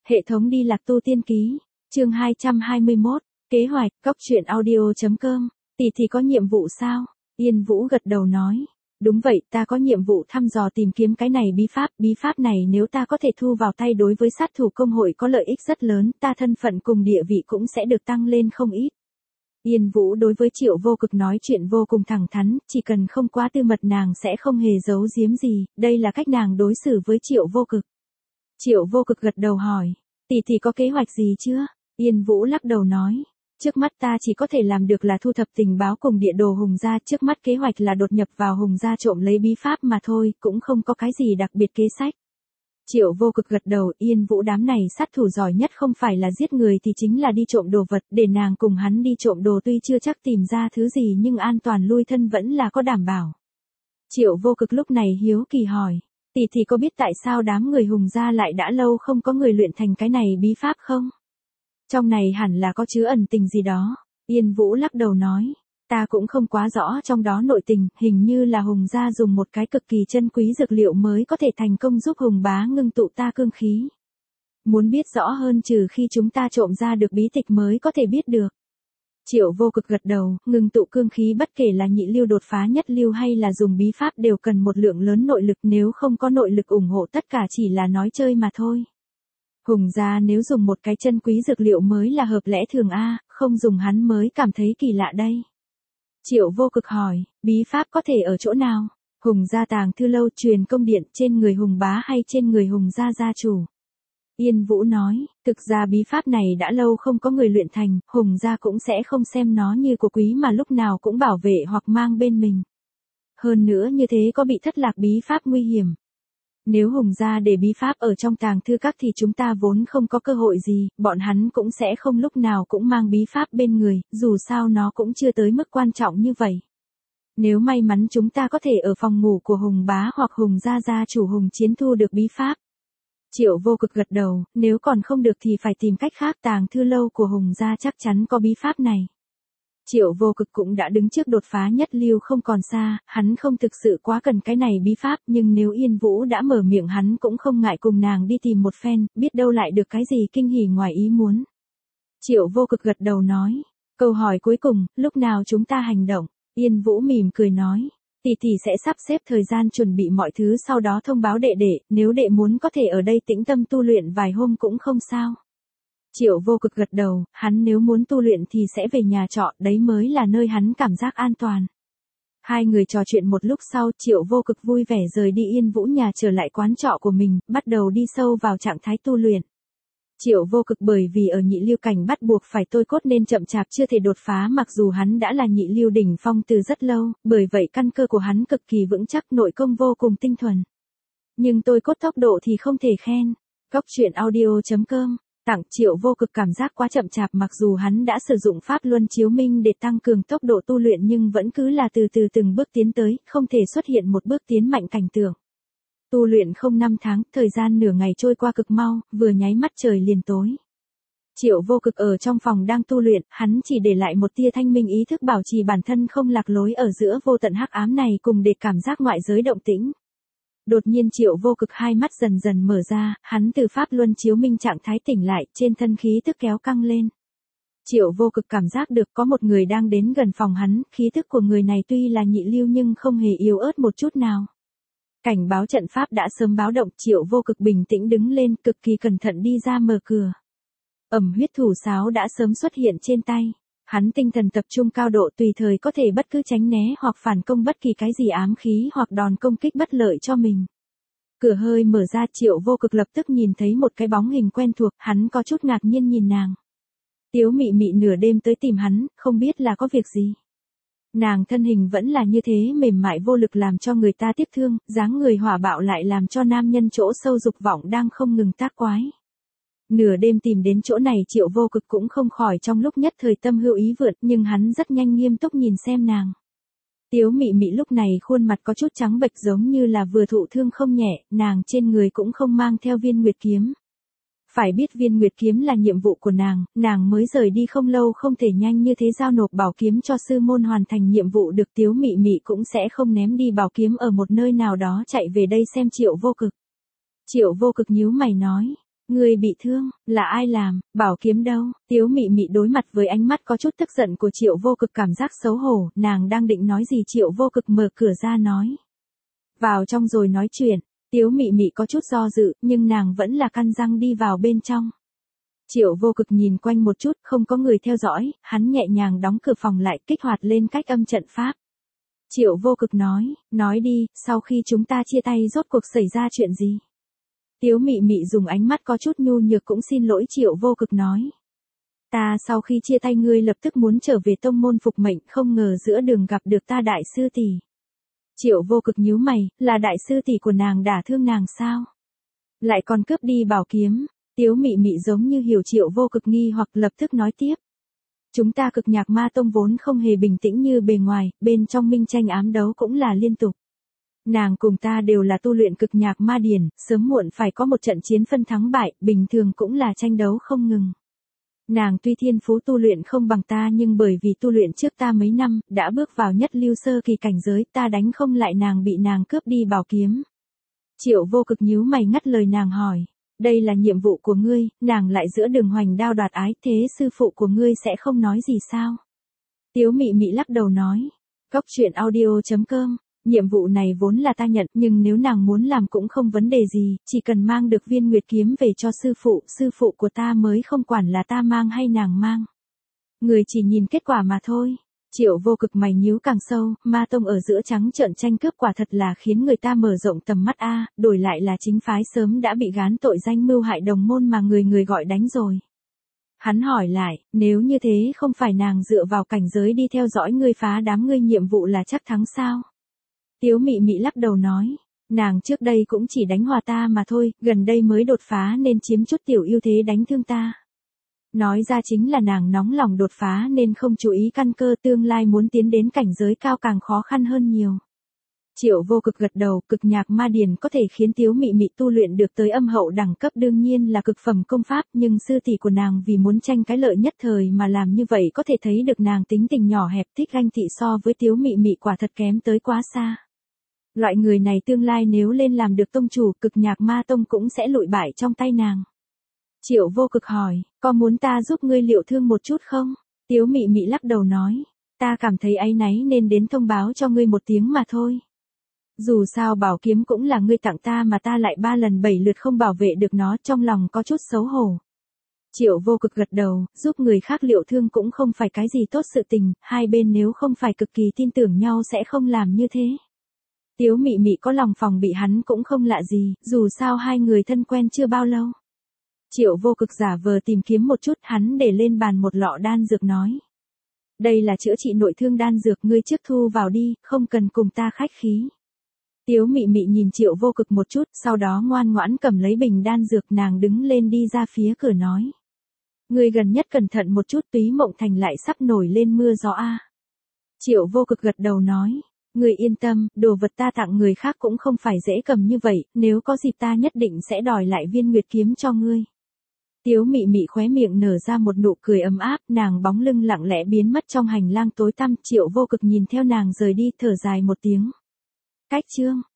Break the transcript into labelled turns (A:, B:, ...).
A: Hệ thống đi lạc tu tiên ký, chương 221, kế hoạch, cóc truyện audio.com, tỷ có nhiệm vụ sao? Yên Vũ gật đầu nói, đúng vậy, ta có nhiệm vụ thăm dò tìm kiếm cái này bí pháp này nếu ta có thể thu vào tay đối với sát thủ công hội có lợi ích rất lớn, ta thân phận cùng địa vị cũng sẽ được tăng lên không ít. Yên Vũ đối với Triệu Vô Cực nói chuyện vô cùng thẳng thắn, chỉ cần không quá tư mật nàng sẽ không hề giấu giếm gì, đây là cách nàng đối xử với Triệu Vô Cực. Triệu Vô Cực gật đầu hỏi, tỷ có kế hoạch gì chưa? Yên Vũ lắc đầu nói, trước mắt ta chỉ có thể làm được là thu thập tình báo cùng địa đồ Hùng gia, trước mắt kế hoạch là đột nhập vào Hùng gia trộm lấy bí pháp mà thôi, cũng không có cái gì đặc biệt kế sách. Triệu Vô Cực gật đầu, Yên Vũ đám này sát thủ giỏi nhất không phải là giết người thì chính là đi trộm đồ vật, để nàng cùng hắn đi trộm đồ tuy chưa chắc tìm ra thứ gì nhưng an toàn lui thân vẫn là có đảm bảo. Triệu Vô Cực lúc này hiếu kỳ hỏi, tỷ có biết tại sao đám người Hùng gia lại đã lâu không có người luyện thành cái này bí pháp không? Trong này hẳn là có chứa ẩn tình gì đó. Yên Vũ lắc đầu nói, ta cũng không quá rõ trong đó nội tình, hình như là Hùng gia dùng một cái cực kỳ chân quý dược liệu mới có thể thành công giúp Hùng bá ngưng tụ ta cương khí. Muốn biết rõ hơn trừ khi chúng ta trộm ra được bí tịch mới có thể biết được. Triệu Vô Cực gật đầu, ngưng tụ cương khí bất kể là nhị lưu đột phá nhất lưu hay là dùng bí pháp đều cần một lượng lớn nội lực, nếu không có nội lực ủng hộ tất cả chỉ là nói chơi mà thôi. Hùng gia nếu dùng một cái chân quý dược liệu mới là hợp lẽ thường a, không dùng hắn mới cảm thấy kỳ lạ đây. Triệu Vô Cực hỏi, bí pháp có thể ở chỗ nào? Hùng gia tàng thư lâu, truyền công điện, trên người Hùng bá hay trên người Hùng gia gia chủ? Yên Vũ nói, thực ra bí pháp này đã lâu không có người luyện thành, Hùng gia cũng sẽ không xem nó như của quý mà lúc nào cũng bảo vệ hoặc mang bên mình. Hơn nữa như thế có bị thất lạc bí pháp nguy hiểm. Nếu Hùng gia để bí pháp ở trong tàng thư các thì chúng ta vốn không có cơ hội gì, bọn hắn cũng sẽ không lúc nào cũng mang bí pháp bên người, dù sao nó cũng chưa tới mức quan trọng như vậy. Nếu may mắn chúng ta có thể ở phòng ngủ của Hùng bá hoặc Hùng gia gia chủ Hùng Chiến thu được bí pháp. Triệu Vô Cực gật đầu, nếu còn không được thì phải tìm cách khác, tàng thư lâu của Hùng gia chắc chắn có bí pháp này. Triệu Vô Cực cũng đã đứng trước đột phá nhất lưu không còn xa, hắn không thực sự quá cần cái này bí pháp, nhưng nếu Yên Vũ đã mở miệng hắn cũng không ngại cùng nàng đi tìm một phen, biết đâu lại được cái gì kinh hỉ ngoài ý muốn. Triệu Vô Cực gật đầu nói, câu hỏi cuối cùng, lúc nào chúng ta hành động? Yên Vũ mỉm cười nói, tỷ sẽ sắp xếp thời gian chuẩn bị mọi thứ sau đó thông báo đệ, nếu đệ muốn có thể ở đây tĩnh tâm tu luyện vài hôm cũng không sao. Triệu Vô Cực gật đầu, hắn nếu muốn tu luyện thì sẽ về nhà trọ, đấy mới là nơi hắn cảm giác an toàn. Hai người trò chuyện một lúc sau, Triệu Vô Cực vui vẻ rời đi Yên Vũ nhà trở lại quán trọ của mình, bắt đầu đi sâu vào trạng thái tu luyện. Triệu Vô Cực bởi vì ở nhị lưu cảnh bắt buộc phải tôi cốt nên chậm chạp chưa thể đột phá, mặc dù hắn đã là nhị lưu đỉnh phong từ rất lâu, bởi vậy căn cơ của hắn cực kỳ vững chắc, nội công vô cùng tinh thuần. Nhưng tôi cốt tốc độ thì không thể khen. Cóc truyện audio.com tặng. Triệu Vô Cực cảm giác quá chậm chạp, mặc dù hắn đã sử dụng pháp luân chiếu minh để tăng cường tốc độ tu luyện nhưng vẫn cứ là từ từ từng bước tiến tới, không thể xuất hiện một bước tiến mạnh cảnh tượng. Tu luyện không 5 tháng, thời gian nửa ngày trôi qua cực mau, vừa nháy mắt trời liền tối. Triệu Vô Cực ở trong phòng đang tu luyện, hắn chỉ để lại một tia thanh minh ý thức bảo trì bản thân không lạc lối ở giữa vô tận hắc ám này cùng để cảm giác ngoại giới động tĩnh. Đột nhiên Triệu Vô Cực hai mắt dần dần mở ra, hắn từ pháp luân chiếu minh trạng thái tỉnh lại, trên thân khí tức kéo căng lên. Triệu Vô Cực cảm giác được có một người đang đến gần phòng hắn, khí tức của người này tuy là nhị lưu nhưng không hề yếu ớt một chút nào. Cảnh báo trận pháp đã sớm báo động, Triệu Vô Cực bình tĩnh đứng lên, cực kỳ cẩn thận đi ra mở cửa. Huyết thủ sáo đã sớm xuất hiện trên tay. Hắn tinh thần tập trung cao độ, tùy thời có thể bất cứ tránh né hoặc phản công bất kỳ cái gì ám khí hoặc đòn công kích bất lợi cho mình. Cửa hơi mở ra, Triệu Vô Cực lập tức nhìn thấy một cái bóng hình quen thuộc, hắn có chút ngạc nhiên nhìn nàng. Tiếu Mị Mị nửa đêm tới tìm hắn, không biết là có việc gì. Nàng thân hình vẫn là như thế mềm mại vô lực làm cho người ta tiếc thương, dáng người hỏa bạo lại làm cho nam nhân chỗ sâu dục vọng đang không ngừng tác quái. Nửa đêm tìm đến chỗ này Triệu Vô Cực cũng không khỏi trong lúc nhất thời tâm hữu ý vượt, nhưng hắn rất nhanh nghiêm túc nhìn xem nàng. Tiếu Mị Mị lúc này khuôn mặt có chút trắng bệch giống như là vừa thụ thương không nhẹ, nàng trên người cũng không mang theo viên nguyệt kiếm. Phải biết viên nguyệt kiếm là nhiệm vụ của nàng mới rời đi không lâu không thể nhanh như thế giao nộp bảo kiếm cho sư môn hoàn thành nhiệm vụ được. Tiếu Mị Mị cũng sẽ không ném đi bảo kiếm ở một nơi nào đó chạy về đây xem Triệu Vô Cực. Triệu Vô Cực nhíu mày nói, Ngươi bị thương, là ai làm, bảo kiếm đâu? Tiếu Mị Mị đối mặt với ánh mắt có chút tức giận của Triệu Vô Cực cảm giác xấu hổ, nàng đang định nói gì Triệu Vô Cực mở cửa ra nói. Vào trong rồi nói chuyện, Tiếu Mị Mị có chút do dự, nhưng nàng vẫn là căn răng đi vào bên trong. Triệu Vô Cực nhìn quanh một chút, không có người theo dõi, hắn nhẹ nhàng đóng cửa phòng lại, kích hoạt lên cách âm trận pháp. Triệu Vô Cực nói đi, sau khi chúng ta chia tay rốt cuộc xảy ra chuyện gì? Tiếu Mị Mị dùng ánh mắt có chút nhu nhược cũng xin lỗi Triệu Vô Cực nói. Ta sau khi chia tay ngươi lập tức muốn trở về tông môn phục mệnh, không ngờ giữa đường gặp được ta đại sư tỷ. Triệu Vô Cực nhíu mày, là đại sư tỷ của nàng đả thương nàng sao? Lại còn cướp đi bảo kiếm. Tiếu Mị Mị giống như hiểu Triệu Vô Cực nghi hoặc lập tức nói tiếp. Chúng ta Cực Nhạc Ma Tông vốn không hề bình tĩnh như bề ngoài, bên trong minh tranh ám đấu cũng là liên tục. Nàng cùng ta đều là tu luyện Cực Nhạc Ma Điển, sớm muộn phải có một trận chiến phân thắng bại, bình thường cũng là tranh đấu không ngừng. Nàng tuy thiên phú tu luyện không bằng ta nhưng bởi vì tu luyện trước ta mấy năm, đã bước vào nhất lưu sơ kỳ cảnh giới, ta đánh không lại nàng, bị nàng cướp đi bảo kiếm. Triệu Vô Cực nhíu mày ngắt lời nàng hỏi. Đây là nhiệm vụ của ngươi, nàng lại giữa đường hoành đao đoạt ái, thế sư phụ của ngươi sẽ không nói gì sao? Tiếu Mị Mị lắc đầu nói. Cốc truyện audio.com, nhiệm vụ này vốn là ta nhận, nhưng nếu nàng muốn làm cũng không vấn đề gì, chỉ cần mang được viên nguyệt kiếm về cho sư phụ của ta mới không quản là ta mang hay nàng mang. Người chỉ nhìn kết quả mà thôi. Triệu Vô Cực mày nhíu càng sâu, Ma Tông ở giữa trắng trợn tranh cướp quả thật là khiến người ta mở rộng tầm mắt a, đổi lại là chính phái sớm đã bị gán tội danh mưu hại đồng môn mà người gọi đánh rồi. Hắn hỏi lại, nếu như thế không phải nàng dựa vào cảnh giới đi theo dõi ngươi phá đám ngươi nhiệm vụ là chắc thắng sao? Tiếu Mị Mị lắc đầu nói, nàng trước đây cũng chỉ đánh hòa ta mà thôi, gần đây mới đột phá nên chiếm chút tiểu ưu thế đánh thương ta. Nói ra chính là nàng nóng lòng đột phá nên không chú ý căn cơ, tương lai muốn tiến đến cảnh giới cao càng khó khăn hơn nhiều. Triệu Vô Cực gật đầu, Cực Nhạc Ma Điển có thể khiến Tiếu Mị Mị tu luyện được tới âm hậu đẳng cấp đương nhiên là cực phẩm công pháp, nhưng sư tỷ của nàng vì muốn tranh cái lợi nhất thời mà làm như vậy có thể thấy được nàng tính tình nhỏ hẹp, thích ganh tị, so với Tiếu Mị Mị quả thật kém tới quá xa. Loại người này tương lai nếu lên làm được tông chủ, Cực Nhạc Ma Tông cũng sẽ lụi bại trong tay nàng. Triệu Vô Cực hỏi, có muốn ta giúp ngươi liệu thương một chút không? Tiếu Mị Mị lắc đầu nói, ta cảm thấy áy náy nên đến thông báo cho ngươi một tiếng mà thôi. Dù sao bảo kiếm cũng là ngươi tặng ta mà ta lại 3 lần 7 lượt không bảo vệ được nó, trong lòng có chút xấu hổ. Triệu Vô Cực gật đầu, giúp người khác liệu thương cũng không phải cái gì tốt sự tình, hai bên nếu không phải cực kỳ tin tưởng nhau sẽ không làm như thế. Tiếu Mị Mị có lòng phòng bị hắn cũng không lạ gì, dù sao hai người thân quen chưa bao lâu. Triệu Vô Cực giả vờ tìm kiếm một chút, hắn để lên bàn một lọ đan dược nói. Đây là chữa trị nội thương đan dược, ngươi trước thu vào đi, không cần cùng ta khách khí. Tiếu Mị Mị nhìn Triệu Vô Cực một chút, sau đó ngoan ngoãn cầm lấy bình đan dược, nàng đứng lên đi ra phía cửa nói. Ngươi gần nhất cẩn thận một chút, Túy Mộng Thành lại sắp nổi lên mưa gió a. Triệu Vô Cực gật đầu nói. Ngươi yên tâm, đồ vật ta tặng người khác cũng không phải dễ cầm như vậy, nếu có dịp ta nhất định sẽ đòi lại viên nguyệt kiếm cho ngươi. Tiếu Mị Mị khóe miệng nở ra một nụ cười ấm áp, nàng bóng lưng lặng lẽ biến mất trong hành lang tối tăm, Triệu Vô Cực nhìn theo nàng rời đi, thở dài một tiếng. Cách chương